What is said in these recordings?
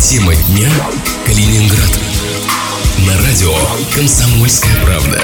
Тема дня: Калининград. На радио «Комсомольская правда».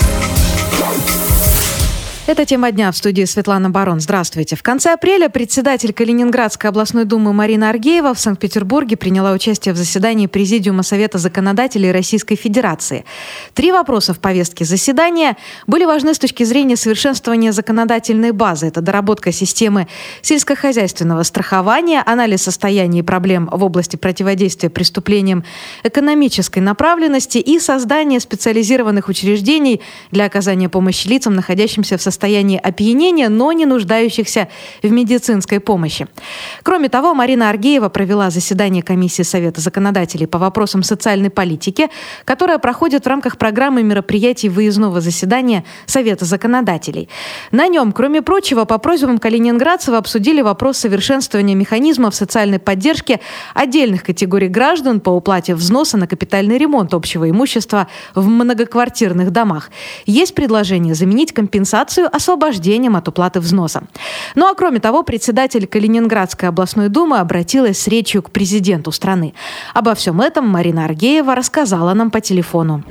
Это «Тема дня», в студии Светлана Барон. Здравствуйте. В конце апреля председатель Калининградской областной думы Марина Аргеева в Санкт-Петербурге приняла участие в заседании Президиума Совета законодателей Российской Федерации. 3 вопроса в повестке заседания были важны с точки зрения совершенствования законодательной базы. Это доработка системы сельскохозяйственного страхования, анализ состояния и проблем в области противодействия преступлениям экономической направленности и создание специализированных учреждений для оказания помощи лицам, находящимся в состоянии опьянения, но не нуждающихся в медицинской помощи. Кроме того, Марина Аргеева провела заседание комиссии Совета законодателей по вопросам социальной политики, которая проходит в рамках программы мероприятий выездного заседания Совета законодателей. На нем, кроме прочего, по просьбам калининградцев обсудили вопрос совершенствования механизмов социальной поддержки отдельных категорий граждан по уплате взноса на капитальный ремонт общего имущества в многоквартирных домах. Есть предложение заменить компенсацию освобождением от уплаты взноса. Ну а кроме того, председатель Калининградской областной думы обратилась с речью к президенту страны. Обо всем этом Марина Аргеева рассказала нам по телефону.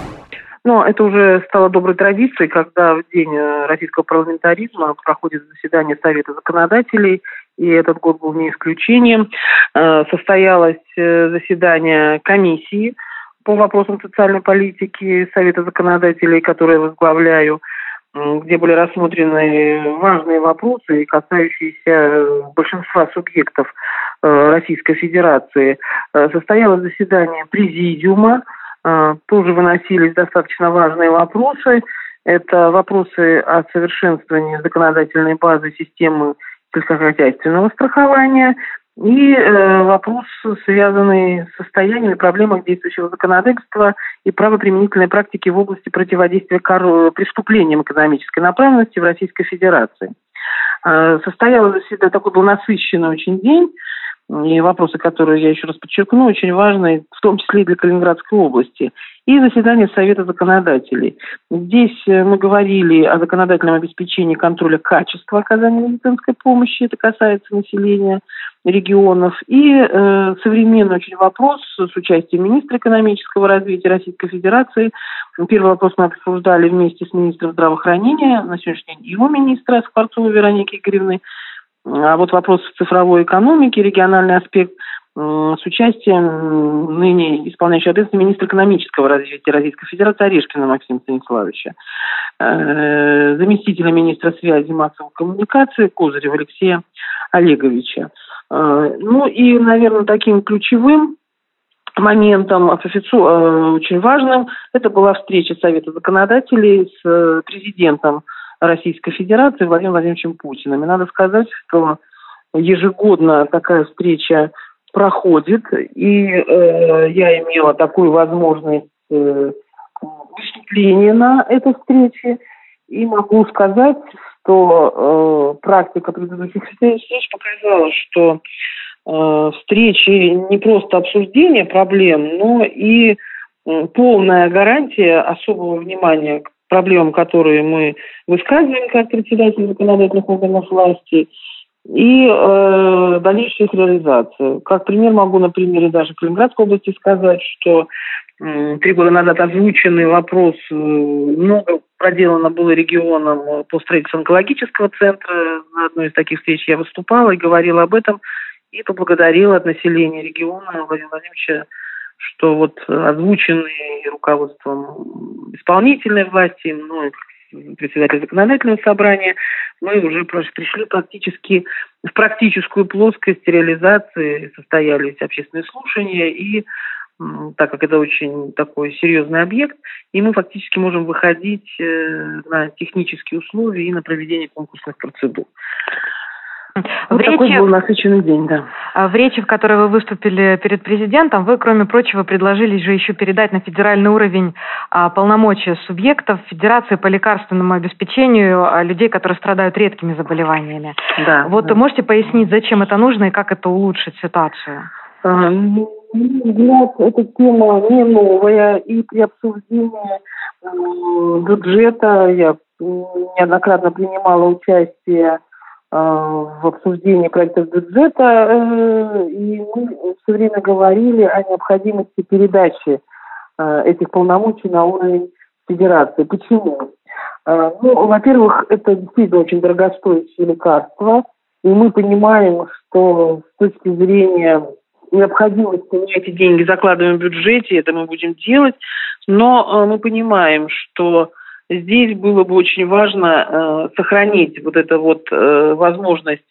Но это уже стало доброй традицией, когда в День российского парламентаризма проходит заседание Совета законодателей, и этот год был не исключением. Состоялось заседание комиссии по вопросам социальной политики Совета законодателей, которое я возглавляю, где были рассмотрены важные вопросы, касающиеся большинства субъектов Российской Федерации. Состоялось заседание президиума, тоже выносились достаточно важные вопросы. Это вопросы о совершенствовании законодательной базы системы сельскохозяйственного страхования и вопрос, связанный с состоянием и проблемами действующего законодательства и правоприменительной практики в области противодействия преступлениям экономической направленности в Российской Федерации. Состоялось заседание, такой был насыщенный очень день, и вопросы, которые я еще раз подчеркну, очень важные, в том числе и для Калининградской области. И заседание Совета законодателей. Здесь мы говорили о законодательном обеспечении контроля качества оказания медицинской помощи, это касается населения регионов. И современный очень вопрос с участием министра экономического развития Российской Федерации. Первый вопрос мы обсуждали вместе с министром здравоохранения, на сегодняшний день его министра Скворцовой Вероники Игоревны. А вот вопрос цифровой экономики, региональный аспект с участием ныне исполняющего обязанности министра экономического развития Российской Федерации Орешкина Максима Станиславовича, заместителя министра связи и массовых коммуникаций Козырева Алексея Олеговича. Ну и, наверное, таким ключевым моментом, очень важным, это была встреча Совета законодателей с президентом Российской Федерации Владимиром Владимировичем Путиным. И надо сказать, что ежегодно такая встреча проходит, и я имела такую возможность выступления на этой встрече, и могу сказать, что практика предыдущих встреч показала, что встречи не просто обсуждение проблем, но и полная гарантия особого внимания к проблемам, которые мы высказываем как председатель законодательных органов власти, и дальнейшую их реализацию. Как пример могу на примере даже Калининградской области сказать, что 3 года назад озвученный вопрос, много проделано было регионом по строительству онкологического центра. На одной из таких встреч я выступала и говорила об этом, и поблагодарила от населения региона Владимира Владимировича, что вот озвученный руководством исполнительной власти, мной, председатель законодательного собрания, мы уже пришли практически в практическую плоскость реализации, состоялись общественные слушания, и так как это очень такой серьезный объект, и мы фактически можем выходить на технические условия и на проведение конкурсных процедур. Вот такой был насыщенный день, да. В речи, в которой вы выступили перед президентом, вы, кроме прочего, предложили же еще передать на федеральный уровень полномочия субъектов Федерации по лекарственному обеспечению людей, которые страдают редкими заболеваниями. Да, вот да. Можете пояснить, зачем это нужно и как это улучшит ситуацию? Взгляд, эта тема не новая, и при обсуждении бюджета я неоднократно принимала участие в обсуждении проектов бюджета, и мы все время говорили о необходимости передачи этих полномочий на уровень федерации. Почему? Во-первых, это действительно очень дорогостоящее лекарство, и мы понимаем, что с точки зрения необходимости мы эти деньги закладываем в бюджете, это мы будем делать, но мы понимаем, что здесь было бы очень важно сохранить вот эту вот возможность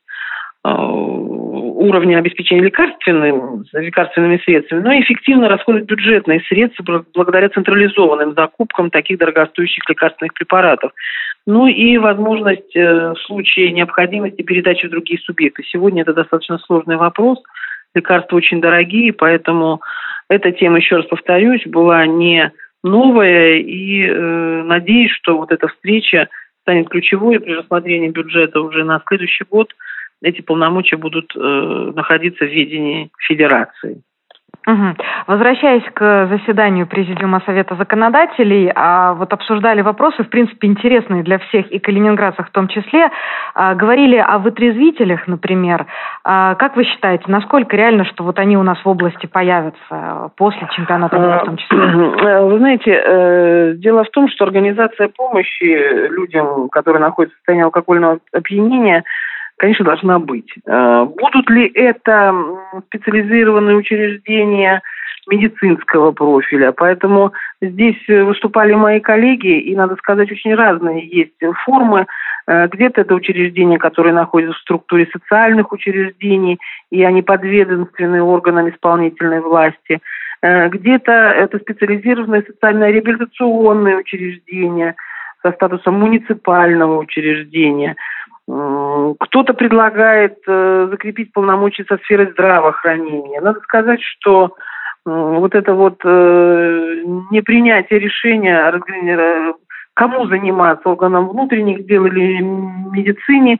уровня обеспечения лекарственными средствами, но эффективно расходовать бюджетные средства благодаря централизованным закупкам таких дорогостоящих лекарственных препаратов. Ну и возможность в случае необходимости передачи в другие субъекты. Сегодня это достаточно сложный вопрос. Лекарства очень дорогие, поэтому эта тема, еще раз повторюсь, была не новая, и надеюсь, что вот эта встреча станет ключевой, и при рассмотрении бюджета уже на следующий год эти полномочия будут находиться в ведении Федерации. Угу. Возвращаясь к заседанию Президиума Совета законодателей, вот обсуждали вопросы, в принципе, интересные для всех, и калининградцев в том числе. Говорили о вытрезвителях, например. Как вы считаете, насколько реально, что вот они у нас в области появятся после чемпионата мира в том числе? Вы знаете, дело в том, что организация помощи людям, которые находятся в состоянии алкогольного опьянения, конечно, должна быть. Будут ли это специализированные учреждения медицинского профиля? Поэтому здесь выступали мои коллеги, и, надо сказать, очень разные есть формы. Где-то это учреждения, которые находятся в структуре социальных учреждений, и они подведомственны органам исполнительной власти. Где-то это специализированные социально-реабилитационные учреждения со статусом муниципального учреждения. Кто-то предлагает закрепить полномочия со сферы здравоохранения. Надо сказать, что вот это вот непринятие решения, кому заниматься, органам внутренних дел или медицине,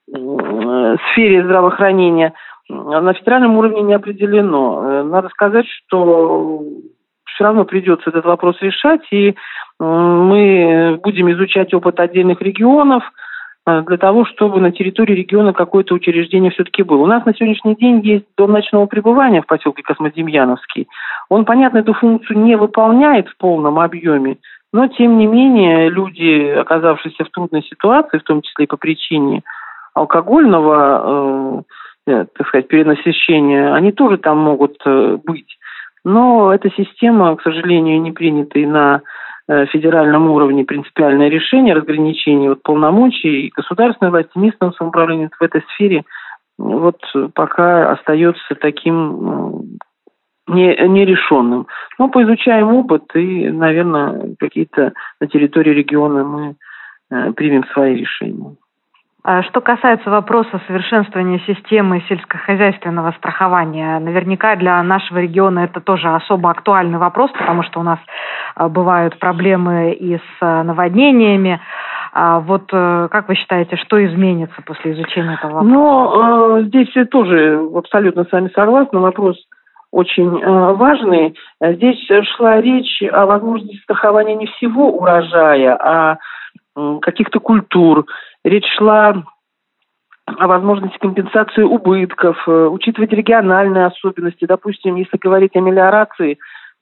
в сфере здравоохранения, на федеральном уровне не определено. Надо сказать, что все равно придется этот вопрос решать, и мы будем изучать опыт отдельных регионов, для того, чтобы на территории региона какое-то учреждение все-таки было. У нас на сегодняшний день есть дом ночного пребывания в поселке Космодемьяновский. Он, понятно, эту функцию не выполняет в полном объеме, но, тем не менее, люди, оказавшиеся в трудной ситуации, в том числе и по причине алкогольного, так сказать, перенасыщения, они тоже там могут быть. Но эта система, к сожалению, не принята и на федеральном уровне принципиальное решение разграничения вот полномочий государственной власти, местного самоуправления в этой сфере вот пока остается таким нерешенным. Но поизучаем опыт и, наверное, какие-то на территории региона мы примем свои решения. Что касается вопроса совершенствования системы сельскохозяйственного страхования, наверняка для нашего региона это тоже особо актуальный вопрос, потому что у нас бывают проблемы и с наводнениями. Вот как вы считаете, что изменится после изучения этого вопроса? Здесь я тоже абсолютно с вами согласна. Вопрос очень важный. Здесь шла речь о возможности страхования не всего урожая, а каких-то культур. Речь шла о возможности компенсации убытков, учитывать региональные особенности. Допустим, если говорить о мелиорации,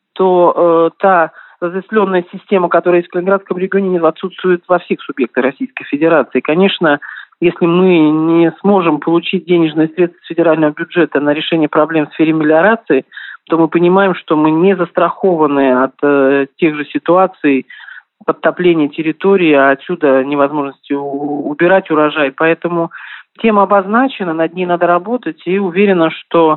то та разветвленная система, которая есть в Калининградском регионе, отсутствует во всех субъектах Российской Федерации. Конечно, если мы не сможем получить денежные средства с федерального бюджета на решение проблем в сфере мелиорации, то мы понимаем, что мы не застрахованы от тех же ситуаций, подтопления территории, а отсюда невозможности убирать урожай. Поэтому тема обозначена, над ней надо работать, и уверена, что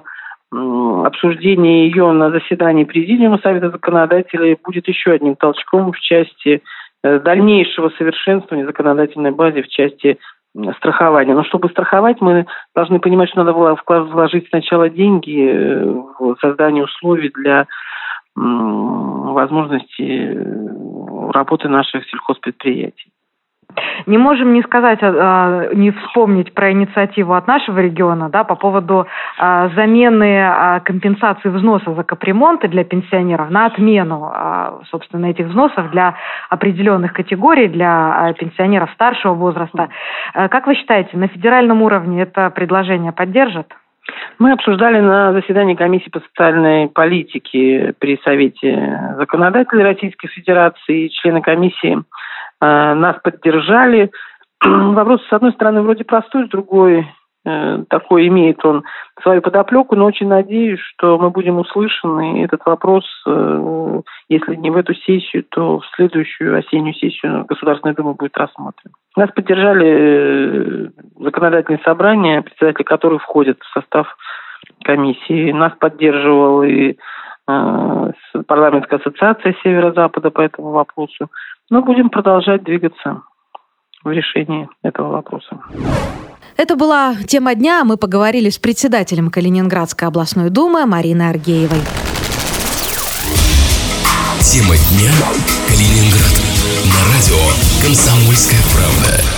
обсуждение ее на заседании Президиума Совета законодателей будет еще одним толчком в части дальнейшего совершенствования законодательной базы в части страхования. Но чтобы страховать, мы должны понимать, что надо вложить сначала деньги в создание условий для возможности работы наших сельхозпредприятий. Не можем не сказать, не вспомнить про инициативу от нашего региона, да, по поводу замены компенсации взносов за капремонты для пенсионеров на отмену, собственно, этих взносов для определенных категорий, для пенсионеров старшего возраста. Как вы считаете, на федеральном уровне это предложение поддержат? Мы обсуждали на заседании комиссии по социальной политике при Совете законодателей Российской Федерации, члены комиссии нас поддержали. Вопрос, с одной стороны, вроде простой, с другой, такой имеет он свою подоплеку, но очень надеюсь, что мы будем услышаны, и этот вопрос, если не в эту сессию, то в следующую осеннюю сессию Государственной Думы будет рассмотрен. Нас поддержали законодательные собрания, председатели которых входят в состав комиссии. Нас поддерживал и парламентская ассоциация Северо-Запада по этому вопросу. Но будем продолжать двигаться в решении этого вопроса. Это была тема дня. Мы поговорили с председателем Калининградской областной думы Мариной Аргеевой. Тема дня. Калининград. На радио «Комсомольская правда».